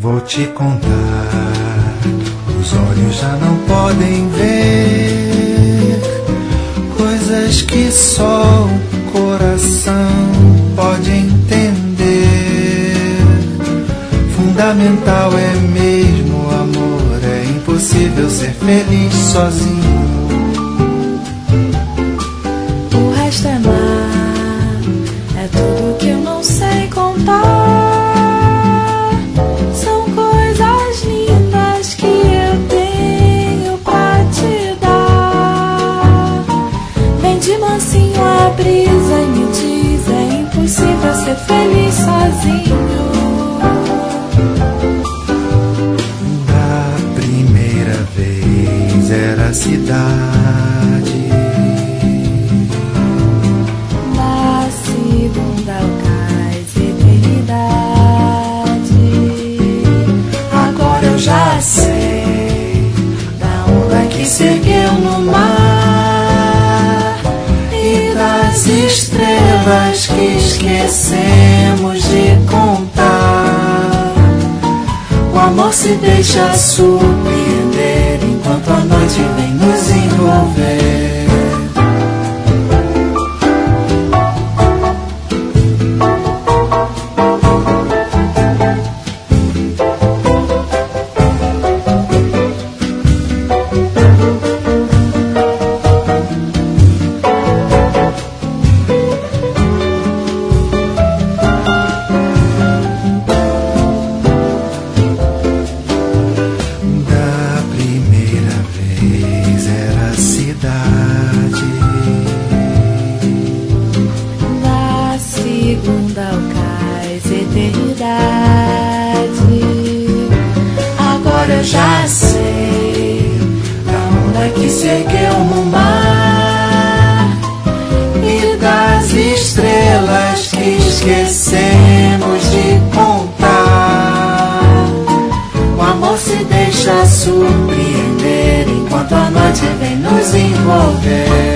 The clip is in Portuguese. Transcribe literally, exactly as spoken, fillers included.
Vou te contar, os olhos já não podem ver coisas que só o coração pode entender. Fundamental é mesmo o amor, é impossível ser feliz sozinho. O resto é mar, é tudo que eu não sei contar. Brisa e me diz, é impossível ser feliz sozinho. Da primeira vez era cidade, da segunda o cais eternidade. Agora eu já sei da onda que se ergueu no mar, as estrelas que esquecemos de contar. O amor se deixa surpreender enquanto a noite vem nos envolver. Da segunda o cais eternidade. Agora eu já sei da onda que se ergueu no mar e das estrelas que esquecemos de contar. O amor se deixa surpreender enquanto a noite vem nos envolver.